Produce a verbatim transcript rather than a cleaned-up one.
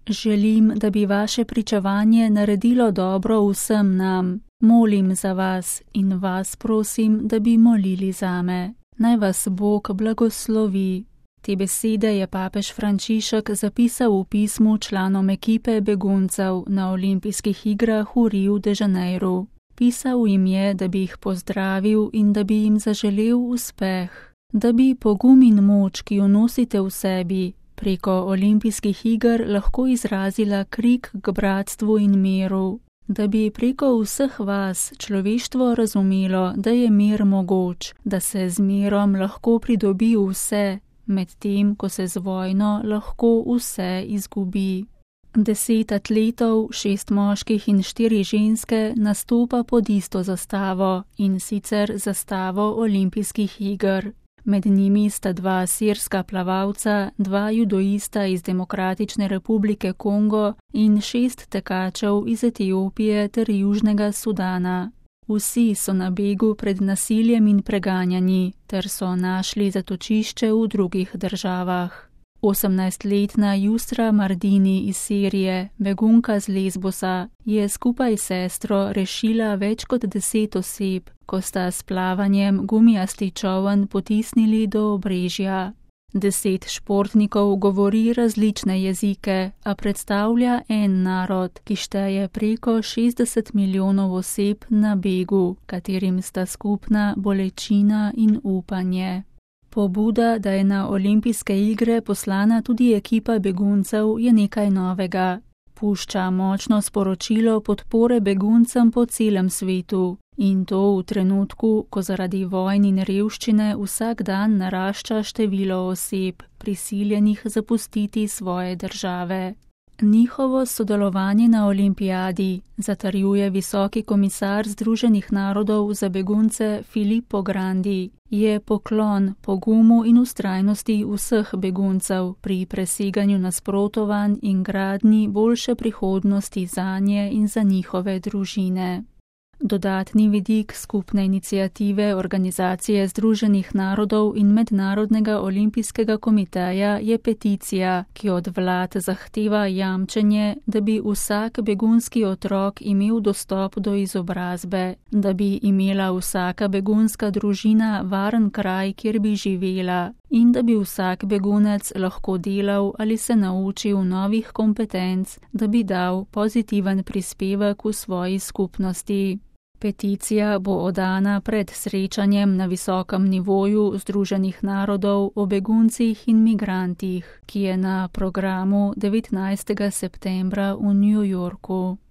Želim, da bi vaše pričevanje naredilo dobro vsem nam. Molim za vas in vas prosim, da bi molili zame. Naj vas Bog blagoslovi. Te besede je papež Frančišek zapisal v pismu članom ekipe beguncev na olimpijskih igrah v Riu de Janeiru. Pisal jim je, da bi jih pozdravil in da bi jim zaželel uspeh. Da bi pogum in moč, ki jo nosite v sebi, preko olimpijskih iger lahko izrazila krik k bratstvu in miru. Da bi preko vseh vas človeštvo razumelo, da je mir mogoč, da se z mirom lahko pridobi vse, medtem ko se z vojno lahko vse izgubi. Deset atletov, šest moških in štiri ženske nastopa pod isto zastavo, in sicer zastavo olimpijskih iger. Med njimi sta dva sirska plavalca, dva judoista iz Demokratične republike Kongo in šest tekačev iz Etiopije ter Južnega Sudana. Vsi so na begu pred nasiljem in preganjanji, ter so našli zatočišče v drugih državah. osemnajstletna Yusra Mardini iz Sirije, begunka z Lesbosa, je skupaj s sestro rešila več kot deset oseb, ko sta s plavanjem gumijasti čoln potisnili do obrežja. Deset športnikov govori različne jezike, a predstavlja en narod, ki šteje preko šestdeset milijonov oseb na begu, katerim sta skupna bolečina in upanje. Pobuda, da je na olimpijske igre poslana tudi ekipa beguncev, je nekaj novega. Pušča močno sporočilo podpore beguncem po celem svetu, in to v trenutku, ko zaradi vojn in revščine vsak dan narašča število oseb, prisiljenih zapustiti svoje države. Njihovo sodelovanje na olimpijadi, zatrjuje visoki komisar Združenih narodov za begunce Filippo Grandi, je poklon pogumu in vztrajnosti vseh beguncev pri preseganju nasprotovanj in gradnji boljše prihodnosti zanje in za njihove družine. Dodatni vidik skupne iniciative Organizacije Združenih narodov in Mednarodnega olimpijskega komiteja je peticija, ki od vlad zahteva jamčenje, da bi vsak begunski otrok imel dostop do izobrazbe, da bi imela vsaka begunska družina varen kraj, kjer bi živela, in da bi vsak begunec lahko delal ali se naučil novih kompetenc, da bi dal pozitiven prispevek v svoji skupnosti. Peticija bo oddana pred srečanjem na visokem nivoju Združenih narodov o beguncih in migrantih, ki je na programu devetnajstega septembra v New Yorku.